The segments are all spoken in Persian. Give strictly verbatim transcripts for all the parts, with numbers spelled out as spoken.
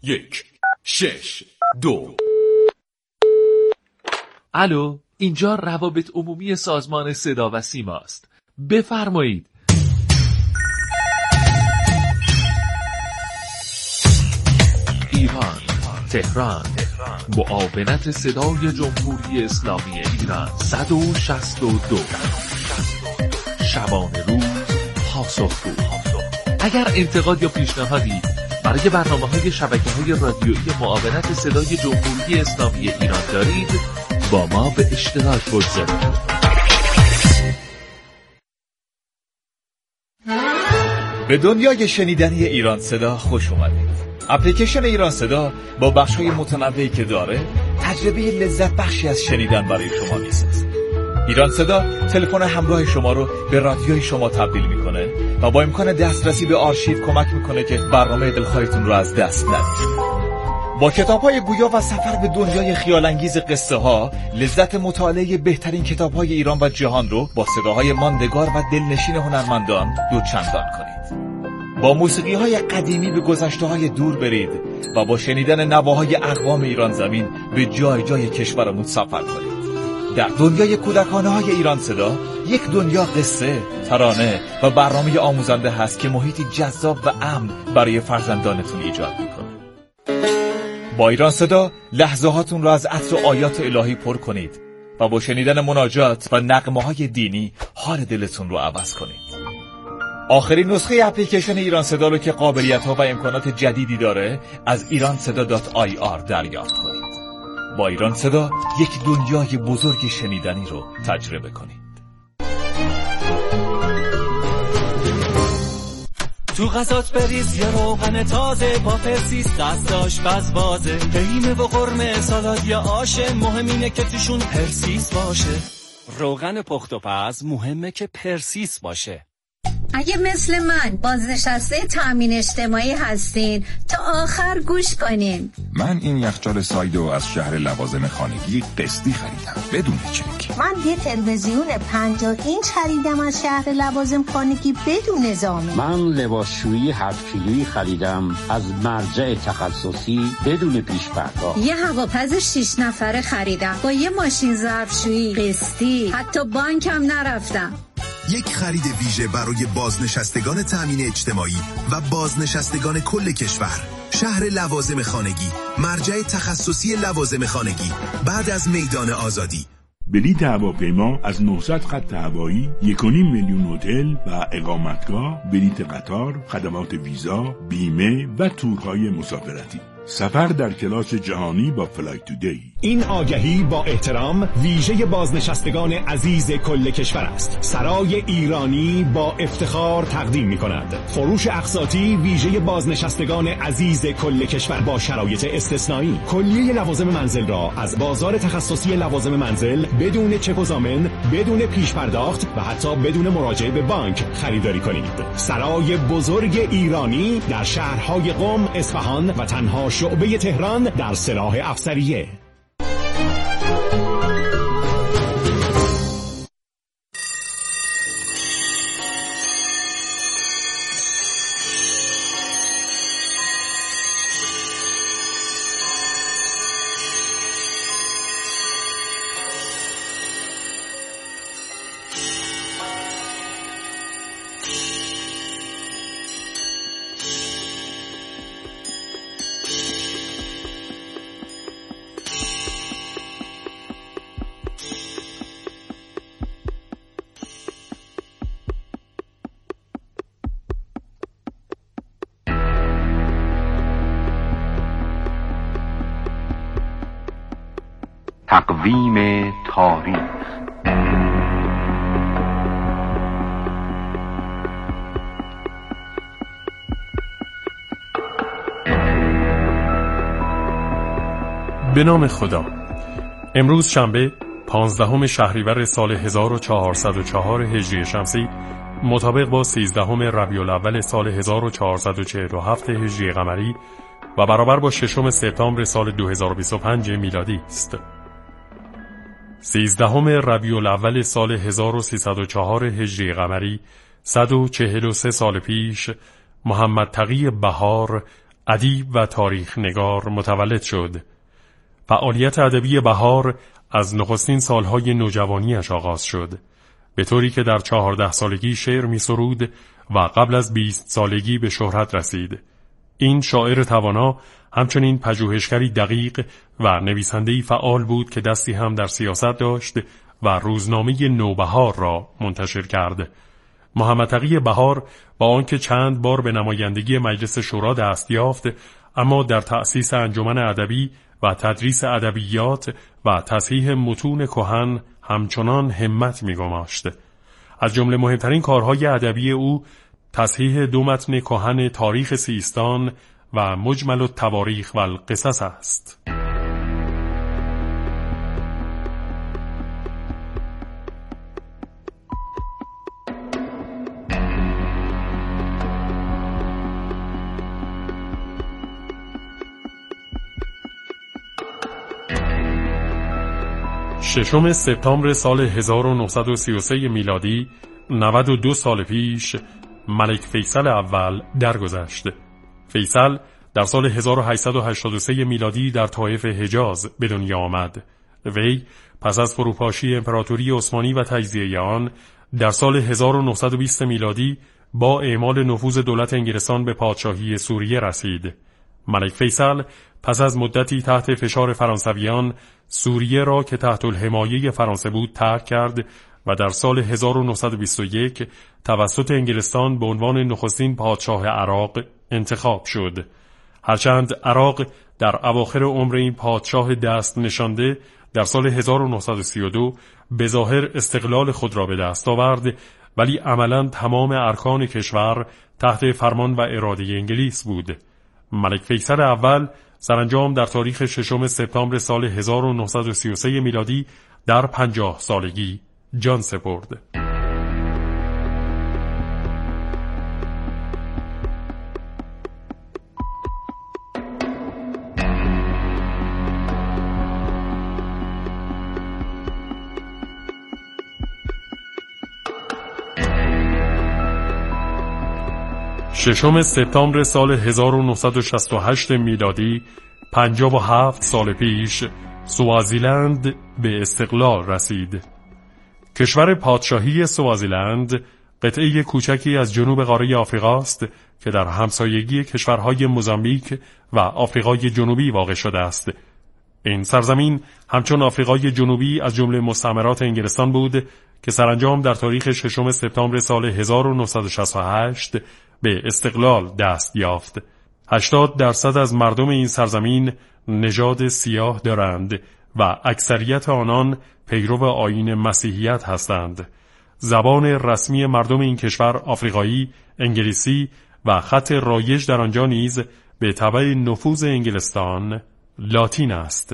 یک شش دو. الو، اینجا روابط عمومی سازمان صدا و سیما است. بفرمایید. ایران، تهران، معاونت صدای جمهوری اسلامی ایران صد و شصت و دو. شبانه روز پاسخگو. اگر انتقاد یا پیشنهادی برای برنامه‌های شبکه‌های رادیویی معاونت صدای جمهوری اسلامی ایران دارید، با ما به اشتراک بگذارید. به دنیای شنیدنی ایران صدا خوش اومدید. اپلیکیشن ایران صدا با بخش‌های متنوعی که داره، تجربه لذت بخشی از شنیدن برای شما میسازه. ایران صدا تلفن همراه شما رو به رادیوی شما تبدیل میکنه و با امکان دسترسی به آرشیو کمک میکنه که برنامه دلخواهتون رو از دست ندید. با کتاب‌های گویا و سفر به دنیای خیال‌انگیز قصه ها، لذت مطالعه بهترین کتاب‌های ایران و جهان رو با صداهای ماندگار و دلنشین هنرمندان دوچندان کنید. با موسیقی‌های قدیمی به گذشته‌های دور برید و با شنیدن نواهای اقوام ایران زمین به جای جای کشورمون سفر کنید. در دنیای کودکانه‌های ایران صدا، یک دنیا قصه، ترانه و برنامه آموزنده هست که محیطی جذاب و امن برای فرزندانتون ایجاد می‌کنه. با ایران صدا لحظه هاتون را از عطر و آیات الهی پر کنید و با شنیدن مناجات و نغمه‌های دینی حال دلتون رو عوض کنید. آخرین نسخه اپلیکیشن ایران صدا رو که قابلیت‌ها و امکانات جدیدی داره از ایران صدا دات آی آر دریافت کنید. با ایران صدا یک دنیای بزرگ شنیدنی رو تجربه کنید. تو غذات بریز یا روغن تازه با پرسیس دستاش بز بازه، قیمه و قرمه سالاد یا آشه، مهم اینه که توشون پرسیس باشه. روغن پخت و پز مهمه که پرسیس باشه. اگه مثل من بازنشسته تامین اجتماعی هستین تا آخر گوش کنین. من این یخچال سایدو از شهر لوازم خانگی قسطی خریدم بدون چک. من یه تلویزیون پنجاه اینچ خریدم از شهر لوازم خانگی بدون ضامن. من لباسشویی هفت کیلویی خریدم از مرجع تخصصی بدون پیش پرداخت. یه هواپز شش نفره خریدم با یه ماشین ظرفشویی قسطی، حتی بانکم نرفتم. یک خرید ویژه برای بازنشستگان تامین اجتماعی و بازنشستگان کل کشور. شهر لوازم خانگی، مرجع تخصصی لوازم خانگی، بعد از میدان آزادی. بلیط هواپیما از نهصد خط هوایی، یک و نیم میلیون هتل و اقامتگاه، بلیط قطار، خدمات ویزا، بیمه و تورهای مسافرتی. سفر در کلاس جهانی با فلایت تودی. این آگهی با احترام ویژه بازنشستگان عزیز کل کشور است. سرای ایرانی با افتخار تقدیم می کند فروش اقساطی ویژه بازنشستگان عزیز کل کشور با شرایط استثنایی. کلیه لوازم منزل را از بازار تخصصی لوازم منزل بدون چک و ضامن، بدون پیش پرداخت و حتی بدون مراجعه به بانک خریداری کنید. سرای بزرگ ایرانی در شهرهای قم، اصفهان و تنها شعبه تهران در سلاح افسریه. تقویم تاریخ. به نام خدا. امروز شنبه پانزدهم شهریور سال هزار و چهارصد و چهار هجری شمسی مطابق با سیزدهم ربیع الاول سال هزار و چهارصد و چهل و هفت هجری قمری و برابر با ششم سپتامبر سال دو هزار و بیست و پنج میلادی است. سیزدهم ربیع الاول سال هزار و سیصد و چهار هجری قمری، صد و چهل و سه سال پیش، محمد تقی بهار ادیب و تاریخ نگار متولد شد. فعالیت ادبی بهار از نخستین سالهای نوجوانیش آغاز شد، به طوری که در چهارده سالگی شعر می سرود و قبل از بیست سالگی به شهرت رسید. این شاعر توانا همچنین پژوهشگری دقیق و نویسنده‌ای فعال بود که دستی هم در سیاست داشت و روزنامه نوبهار را منتشر کرد. محمد تقی بهار با آنکه چند بار به نمایندگی مجلس شورا دست یافت، اما در تأسیس انجمن ادبی و تدریس ادبیات و تصحیح متون کهن همچنان همت می‌گماشت. از جمله مهمترین کارهای ادبی او تصحیح دو متن کهن تاریخ سیستان و مجمل التواریخ و القصص است. ششم سپتامبر سال هزار و نهصد و سی و سه میلادی، نود و دو سال پیش، ملک فیصل اول درگذشت. فیصل در سال هزار و هشتصد و هشتاد و سه میلادی در طائف حجاز به دنیا آمد. وی پس از فروپاشی امپراتوری عثمانی و تجزیه آن در سال هزار و نهصد و بیست میلادی با اعمال نفوذ دولت انگلستان به پادشاهی سوریه رسید. ملک فیصل پس از مدتی تحت فشار فرانسویان سوریه را که تحت الحمایه فرانسه بود ترک کرد و در سال هزار و نهصد و بیست و یک توسط انگلستان به عنوان نخستین پادشاه عراق انتخاب شد. هرچند عراق در اواخر عمر این پادشاه دست نشانده در سال هزار و نهصد و سی و دو به ظاهر استقلال خود را به دست آورد، ولی عملاً تمام ارکان کشور تحت فرمان و اراده انگلیس بود. ملک فیصل اول سرانجام در تاریخ ششم سپتامبر سال هزار و نهصد و سی و سه میلادی در پنجاه سالگی جان سپرد. ششم سپتامبر سال هزار و نهصد و شصت و هشت میلادی، پنجاه و هفت سال پیش، سوازیلند به استقلال رسید. کشور پادشاهی سوازیلند قطعه کوچکی از جنوب قاره آفریقا است که در همسایگی کشورهای موزامبیک و آفریقای جنوبی واقع شده است. این سرزمین همچون آفریقای جنوبی از جمله مستعمرات انگلستان بود که سرانجام در تاریخ ششم سپتامبر سال هزار و نهصد و شصت و هشت به استقلال دست یافت. هشتاد درصد از مردم این سرزمین نژاد سیاه دارند و اکثریت آنان پیرو آیین مسیحیت هستند. زبان رسمی مردم این کشور آفریقایی، انگلیسی و خط رایج در آنجا نیز به تبع نفوذ انگلستان لاتین است.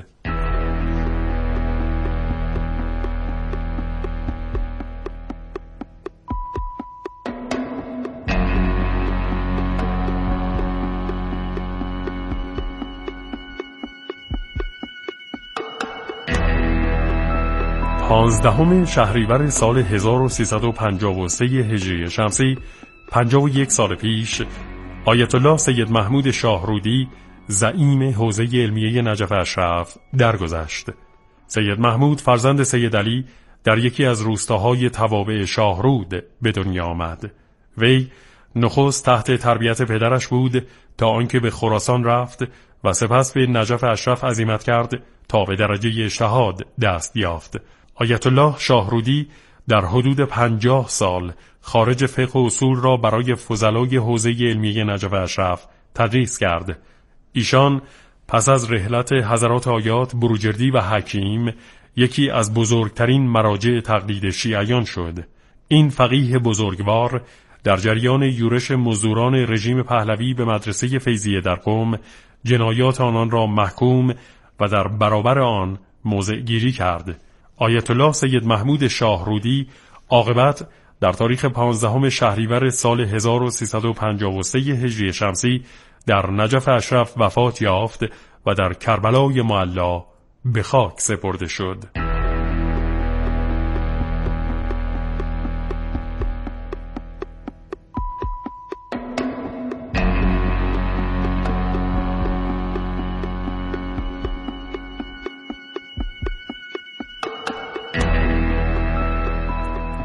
پانزدهم شهریور سال هزار و سیصد و پنجاه و سه هجری شمسی، پنجاه و یک سال پیش، آیت الله سید محمود شاهرودی زعیم حوزه علمیه نجف اشرف درگذشت. سید محمود فرزند سید علی در یکی از روستاهای توابع شاهرود به دنیا آمد. وی نخست تحت تربیت پدرش بود تا آنکه به خراسان رفت و سپس به نجف اشرف عزیمت کرد تا به درجه اجتهاد دست یافت. آیت الله شاهرودی در حدود پنجاه سال خارج فقه و اصول را برای فضلای حوزه علمیه نجف اشرف تدریس کرد. ایشان پس از رحلت حضرات آیات بروجردی و حکیم یکی از بزرگترین مراجع تقلید شیعیان شد. این فقیه بزرگوار در جریان یورش مزدوران رژیم پهلوی به مدرسه فیضیه در قم جنایات آنان را محکوم و در برابر آن موضع گیری کرد. آیت الله سید محمود شاهرودی عاقبت در تاریخ پانزدهم شهریور سال هزار و سیصد و پنجاه و سه هجری شمسی در نجف اشرف وفات یافت و در کربلای معلا به خاک سپرده شد.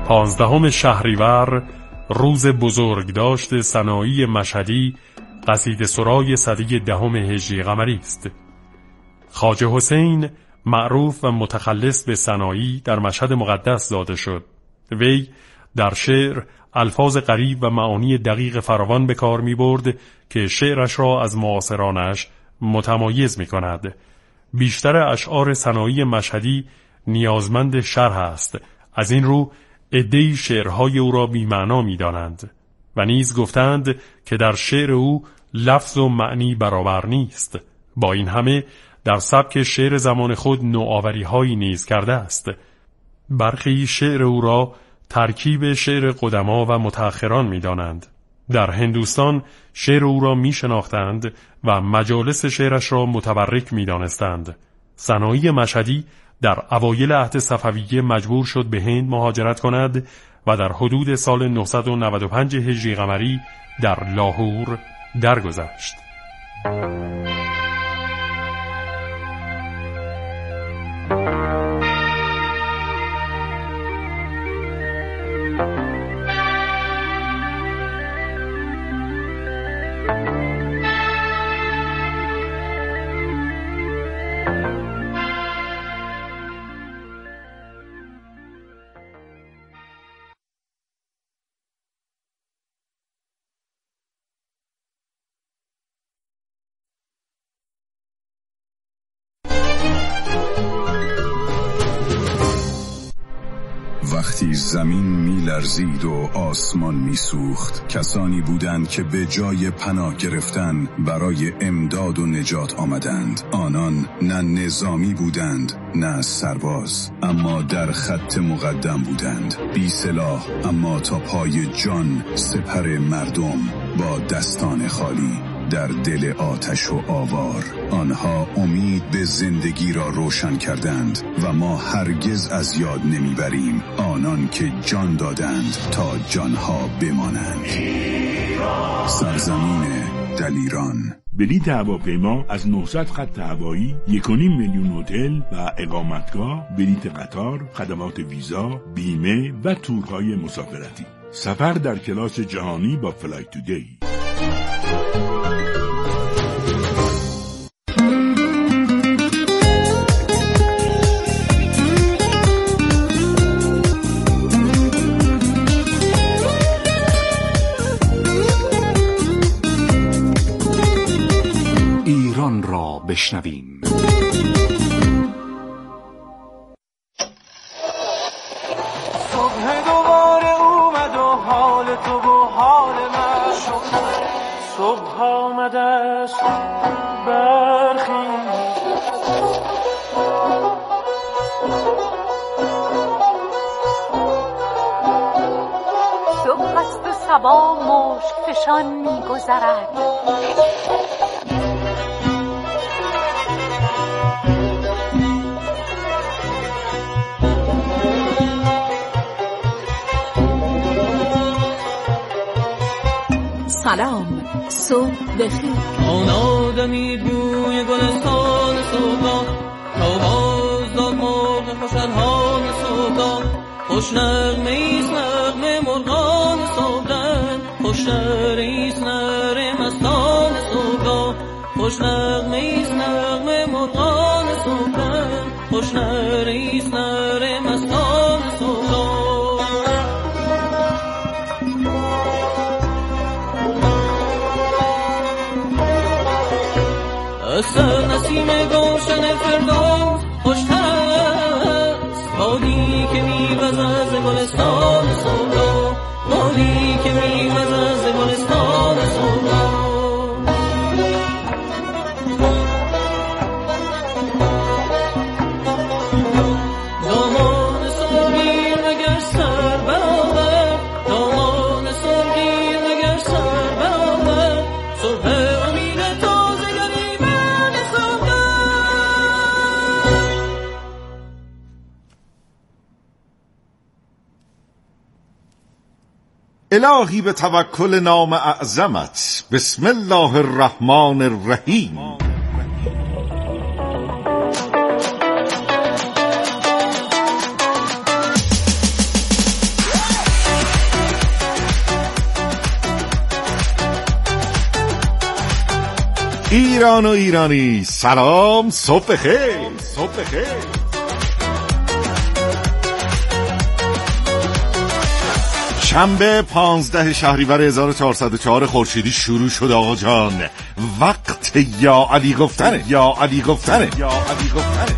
پانزدهم شهریور روز بزرگداشت سنایی مشهدی قصیده سرای سده دهم هجری قمری است. خواجه حسین معروف و متخلص به سنایی در مشهد مقدس زاده شد. وی در شعر الفاظ غریب و معانی دقیق فراوان به کار می برد که شعرش را از معاصرانش متمایز می کند. بیشتر اشعار سنایی مشهدی نیازمند شرح است. از این رو عده‌ای شعرهای او را بی‌معنا می دانند و نیز گفتند که در شعر او لفظ و معنی برابر نیست. با این همه در سبک شعر زمان خود نوآوری‌هایی نیز کرده است. برخی شعر او را ترکیب شعر قدما و متأخران می دانند. در هندوستان شعر او را می شناختند و مجالس شعرش را متبرک می دانستند. سنایی مشهدی در اوایل عهد صفویه مجبور شد به هند مهاجرت کند و در حدود سال نهصد و نود و پنج هجری قمری در لاهور درگذشت. وقتی زمین می لرزید و آسمان می سوخت، کسانی بودند که به جای پناه گرفتن برای امداد و نجات آمدند. آنان نه نظامی بودند نه سرباز، اما در خط مقدم بودند، بی سلاح اما تا پای جان سپر مردم با دستان خالی در دل آتش و آوار. آنها امید به زندگی را روشن کردند و ما هرگز از یاد نمیبریم آنان که جان دادند تا جانها بمانند. سرزمین دلیران. بلیط هواپیما از نهصد خط هوایی، یک و نیم میلیون هتل و اقامتگاه، بلیط قطار، خدمات ویزا، بیمه و تورهای مسافرتی. سفر در کلاس جهانی با فلای تودی. ایران را بشنویم. صبح دوباره اومد و حال تو و حال من، صبح آمده است برخیز، صبح است و صبا مشک فشان می‌گذرد، سلام، صبح بخیر. آن آدمی بوی گلستان صبح، تا باز داد مرغ خوشحال صبح، خوش نغمه ایست نغمه مرغان صبح، خوش نره ایست نره مستان صبح، خوش نغمه ایست نغمه مرغان صبح، خوش نره ایست نره مستان صبح. سر نسیم گلشن فردوس خوشتر است، بادی که میوزد از گلستان صبح، بادی که میوزد از گلستان صبح. دامان سرگیر مگر سر برآور، دامان سرگیر مگر سر برآور، صبح الهی به توکل نام اعظمت، بسم الله الرحمن الرحیم. ایران و ایرانی، سلام، صبح خیر، صبح خیر. شنبه پانزده شهریور هزار و چهارصد و چهار خورشیدی شروع شد آقا جان. وقت یا علی گفتنه، یا علی گفتنه، یا علی گفتنه.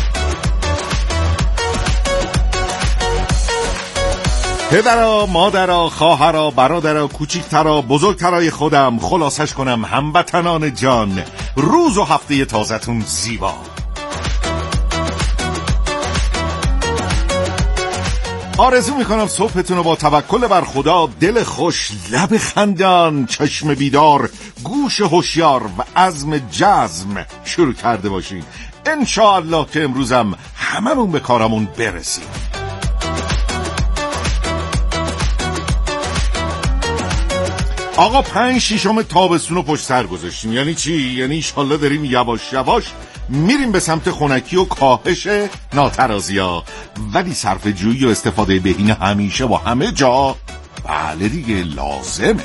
پدرا، مادرا، خواهرا، برادرا، کوچیکترا، بزرگترای خودم، خلاصش کنم هموطنان جان، روز و هفته تازتون زیبا. آرزو میکنم صبحتون رو با توکل بر خدا، دل خوش، لب خندان، چشم بیدار، گوش هوشیار و عزم جزم شروع کرده باشین. انشاءالله که امروزم هممون به کارمون برسیم. آقا پنج شیشم تابستون رو پشت سر گذاشتیم. یعنی چی؟ یعنی ایشالله داریم یواش یواش میریم به سمت خنکی و کاهش ناترازی‌ها، ولی صرف جویی و استفاده بهینه همیشه و همه جا بله دیگه لازمه.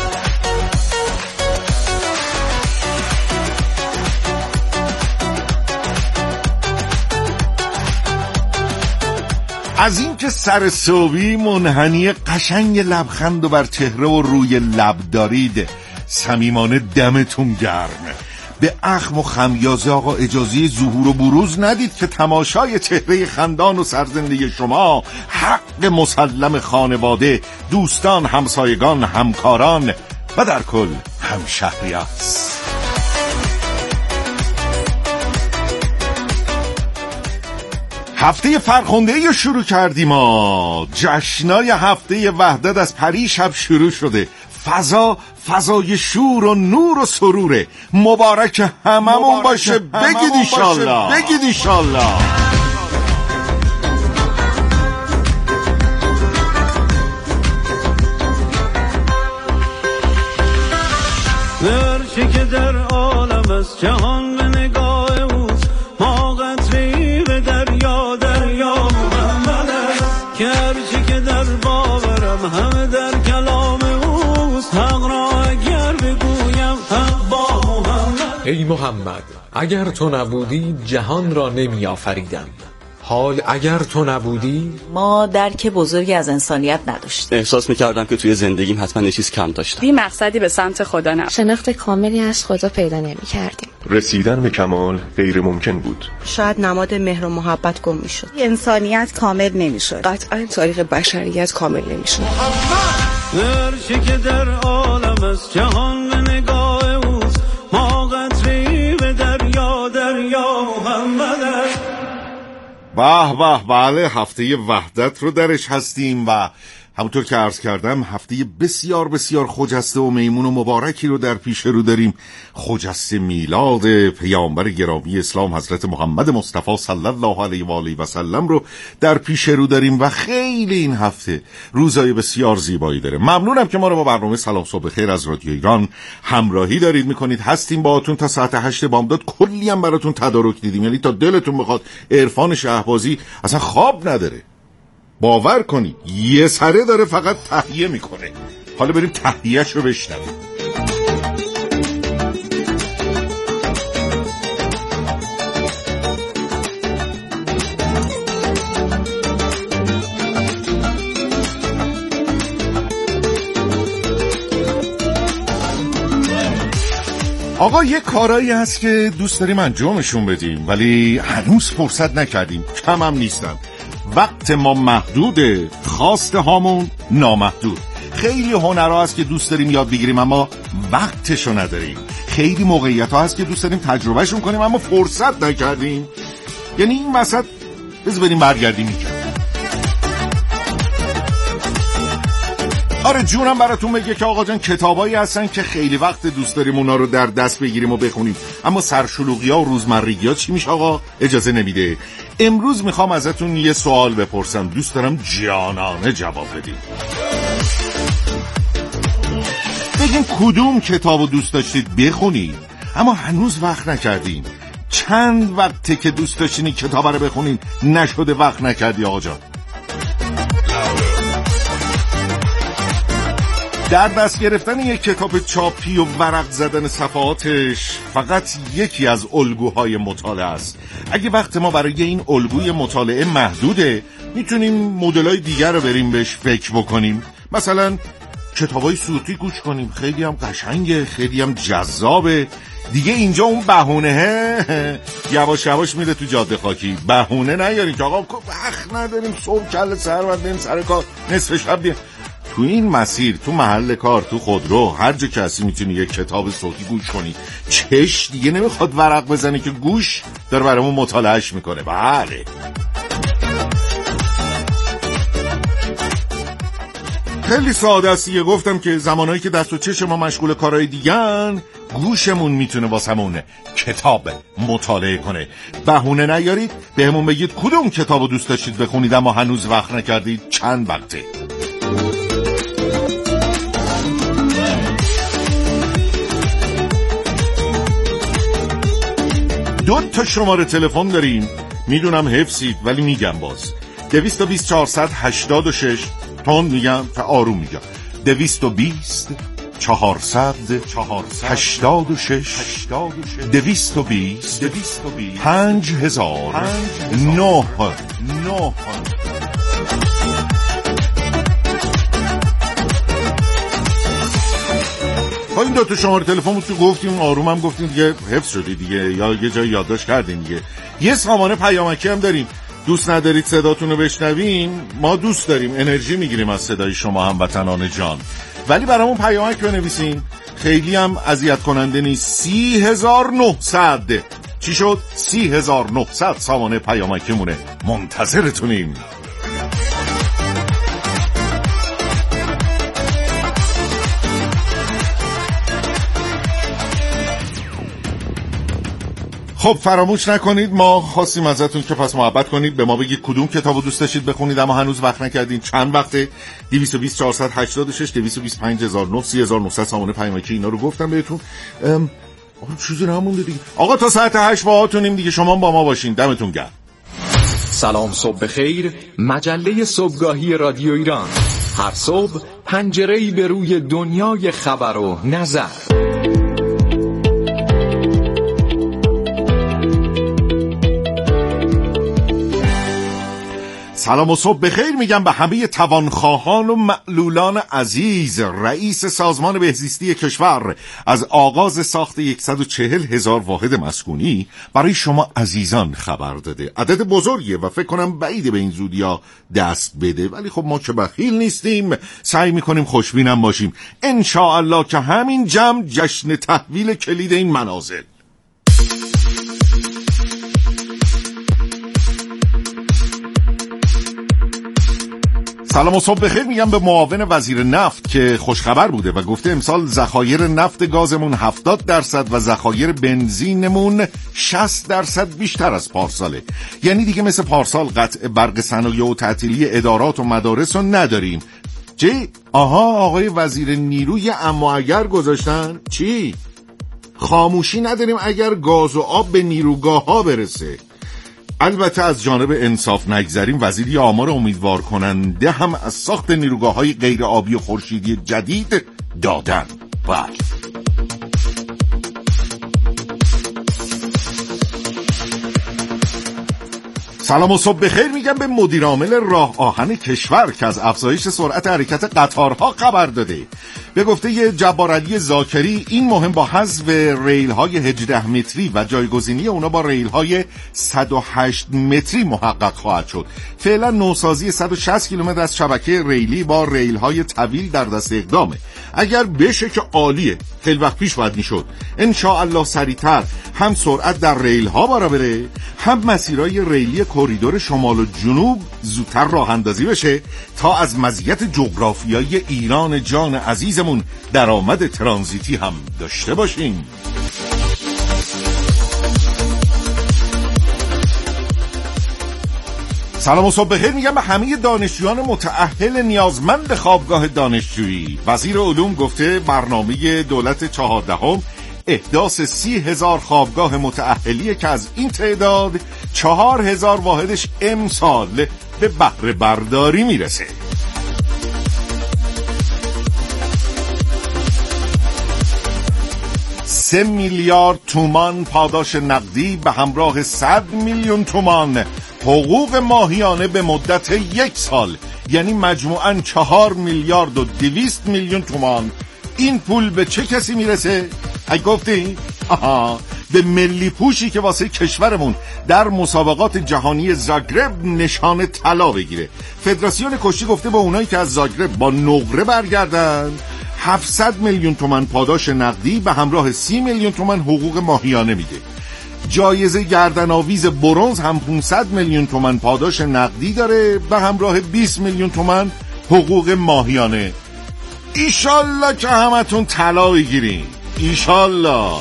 از این که سر صبحی منحنی قشنگ لبخند و بر چهره و روی لب دارید، صمیمانه دمتون گرم. به اخم و خمیازه آقا اجازه ظهور و بروز ندید که تماشای چهره خندان و سرزنده شما حق مسلم خانواده، دوستان، همسایگان، همکاران و در کل همشهری است. هفته فرخنده‌ای شروع کردیم ما. جشنای هفته وحدت از پریشب شروع شده. فضا فضای شور و نور و سروره. مبارک هممون باشه. بگید ایشالله، بگید ایشالله. هرچی که در عالم است جهان به نگاه اوست، ما قطره‌ای به دریا دریا محمد است، که هرچی که در باورم همه در کلام اوست، حق را اگر بگویم حق با محمد. ای محمد، اگر تو نبودی جهان را نمی آفریدم. حال اگر تو نبودی ما درک بزرگی از انسانیت نداشتیم. احساس میکردم که توی زندگیم حتما یه چیز کم داشتم. بی مقصدی به سمت خدا نه. شناخت کاملی از خدا پیدا نمی‌کردیم. رسیدن به کمال غیر ممکن بود. شاید نماد مهر و محبت گم میشد. انسانیت کامل نمیشد. قطعا تاریخ بشریت کامل نمیشد. هر چی که در عالم است جهان به نگاه اوست، ما قطره‌ای به دریا دریا محمد است. به به بله، هفته وحدت رو درش هستیم و همونطور که عرض کردم هفته بسیار بسیار خجسته و میمون و مبارکی رو در پیش رو داریم. خجسته میلاد پیامبر گرامی اسلام حضرت محمد مصطفی صلی الله علیه و آله و سلم رو در پیش رو داریم و خیلی این هفته روزای بسیار زیبایی داره. ممنونم که ما رو با برنامه سلام صبح خیر از رادیو ایران همراهی دارید میکنید. هستیم باهاتون تا ساعت هشت بامداد. کلی هم براتون تدارک دیدیم، یعنی تا دلتون بخواد. عرفان شهبازی اصلا خواب نداره، باور کنید یه سره داره فقط تهیه میکنه. حالا بریم تهیهش رو بشنویم. آقا یه کارایی هست که دوست داریم انجامشون بدیم ولی هنوز فرصت نکردیم. کم هم نیستن. وقت ما محدوده، خواست هامون نامحدود. خیلی هنرها هست که دوست داریم یاد بگیریم اما وقتشو نداریم. خیلی موقعیت ها هست که دوست داریم تجربهشون کنیم اما فرصت نکردیم. یعنی این وسط بذار بریم برگردیم میکنیم. آره جونم براتون بگه که آقا جان کتابایی هستن که خیلی وقت دوست داریم اونا رو در دست بگیریم و بخونیم اما سرشلوغی ها و روزمرگی ها چی میشه آقا؟ اجازه نمیده. امروز میخوام ازتون یه سوال بپرسم، دوست دارم جانانه جواب بدیم. بگین کدوم کتابو دوست داشتید بخونید اما هنوز وقت نکردین؟ چند وقته که دوست داشتین این کتاب رو بخونین نشده وقت نکردی آقا جان؟ در دست گرفتن یک کتاب چاپی و ورق زدن صفحاتش فقط یکی از الگوهای مطالعه است. اگه وقت ما برای این الگوی مطالعه محدوده، میتونیم مدل‌های دیگر رو بریم بهش فکر بکنیم. مثلا کتابای صوتی گوش کنیم، خیلی هم قشنگه، خیلی هم جذابه. دیگه اینجا اون بهونه یواش یواش میره تو جاده خاکی. بهونه نیاریم که آقا وقت نداریم، صبح کل سر بعد بریم سر کار، نصف شب بیایم. تو این مسیر، تو محل کار، تو خودرو، هر جا کسی میتونی یک کتاب صوتی گوش کنی. چش دیگه نمیخواد ورق بزنی که گوش داره برامون مطالعهش میکنه. بله خیلی ساده است دیگه. گفتم که زمانهایی که دست و چش ما مشغول کارهای دیگن، گوشمون میتونه واسمون کتاب مطالعه کنه. بهونه نیارید، بهمون بگید کدوم کتابو دوست داشتید بخونید اما هنوز وقت نکردید. چند وقته؟ دو تا شماره تلفن داریم، میدونم حفظید ولی میگم باز. دویست و بیست چهارصد هشتاد و شش، تون میگم تا آروم میگم، دویست و بیست چهارصد هشتاد و شش، دویست و بیست پنج هزار نه نه. با این دو تا شماره تلفن بود که گفتیم آروم هم گفتیم دیگه حفظ شدی دیگه، یا یه جای یادداشت کردین دیگه. یه سامانه پیامکی هم داریم. دوست ندارید صداتون رو بشنویم؟ ما دوست داریم، انرژی میگیریم از صدای شما هموطنان جان. ولی برامون پیامک بنویسین، خیلی هم اذیت کننده نیست. سی هزار و نهصد چی شد؟ سی هزار و نهصد سامانه پیامکیمونه، منتظرتونیم. خب فراموش نکنید ما خواستیم ازتون که پس محبت کنید، به ما بگید کدوم کتابو دوست داشتید بخونید اما هنوز وقت نکردین. چند وقته؟ دویست و بیست چهارصد هشتاد و شش، دویست و بیست پنج هزار و نه، سی هزار و نهصد سامانه پیامکی. اینا رو گفتم بهتون. آقا چیزی نمونده دیگه. آقا تا ساعت هشت باهاتونیم دیگه، شما با ما باشین. دمتون گرم. سلام صبح بخیر، مجله صبحگاهی رادیو ایران. هر صبح پنجره‌ای به روی دنیای خبر و نظر. سلام و صبح بخیر میگم به همه توانخواهان و معلولان عزیز. رئیس سازمان بهزیستی کشور از آغاز ساخت صد و چهل هزار واحد مسکونی برای شما عزیزان خبر داده. عدد بزرگیه و فکر کنم بعیده به این زودیا دست بده، ولی خب ما که بخیل نیستیم، سعی میکنیم خوشبینم باشیم. انشاءالله که همین جمع جشن تحویل کلید این منازل. سلام و صبح بخیر میگم به معاون وزیر نفت که خوشخبر بوده و گفته امسال ذخایر نفت گازمون هفتاد درصد و ذخایر بنزینمون شصت درصد بیشتر از پارساله. یعنی دیگه مثل پارسال قطع برق صنایع و تعطیلی ادارات و مدارس رو نداریم. چی؟ آها آقای وزیر نیروی اما اگر گذاشتن؟ چی؟ خاموشی نداریم اگر گاز و آب به نیروگاه ها برسه. البته از جانب انصاف نگذریم، وزیری آمار امیدوار کننده هم از ساخت نیروگاه‌های غیر آبی و خورشیدی جدید دادن. بله. سلام و صبح بخیر میگم به مدیر عامل راه آهن کشور که از افزایش سرعت حرکت قطارها خبر داده. به گفته جبار علی زاکری این مهم با حذف ریل های هجده متری و جایگزینی اونا با ریل های صد و هشت متری محقق خواهد شد. فعلا نوسازی صد و شصت کیلومتر از شبکه ریلی با ریل های طویل در دست اقدامه. اگر بشه که عالیه، خیلی وقت پیش باید میشد. ان شاء الله سریعتر هم سرعت در ریل ها بالا بره، هم مسیرهای ریلی کریدور شمال و جنوب زودتر راه اندازی بشه تا از مزیت جغرافیایی ایران جان عزیزمون درآمد ترانزیتی هم داشته باشیم. سلام و صبح بخیر میگم به همه دانشجویان متأهل نیازمند خوابگاه دانشجویی. وزیر علوم گفته برنامه دولت چهاردهم احداث سی هزار خوابگاه متأهلیه که از این تعداد چهار هزار واحدش امسال به بهره برداری میرسه. سه میلیارد تومان پاداش نقدی به همراه صد میلیون تومان حقوق ماهیانه به مدت یک سال، یعنی مجموعاً چهار میلیارد و دویست میلیون تومان. این پول به چه کسی میرسه؟ اگه گفتی؟ آها، به ملی پوشی که واسه کشورمون در مسابقات جهانی زاگرب نشان طلا بگیره. فدراسیون کشتی گفته با اونایی که از زاگرب با نقره برگردن هفتصد میلیون تومان پاداش نقدی به همراه سی میلیون تومان حقوق ماهیانه میده. جایزه گردن آویز برنز هم پانصد میلیون تومان پاداش نقدی داره به همراه بیست میلیون تومان حقوق ماهیانه. ایشالله که همتون طلا بگیرین، ایشالله.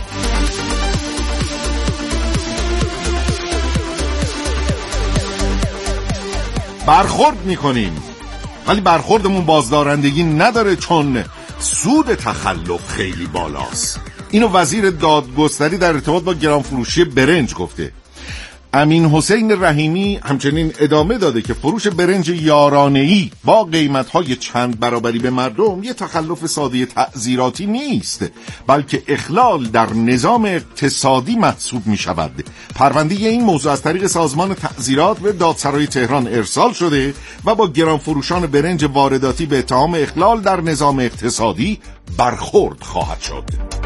برخورد میکنیم ولی برخوردمون بازدارندگی نداره چون سود تخلف خیلی بالاست. اینو وزیر دادگستری در ارتباط با گرانفروشی برنج گفته. امین حسین رحیمی همچنین ادامه داده که فروش برنج یارانه‌ای با قیمت‌های چند برابری به مردم یه تخلف ساده تعزیراتی نیست، بلکه اخلال در نظام اقتصادی محسوب می‌شود. پرونده این موضوع از طریق سازمان تعزیرات به دادسرای تهران ارسال شده و با گرانفروشان برنج وارداتی به اتهام اخلال در نظام اقتصادی برخورد خواهد شد.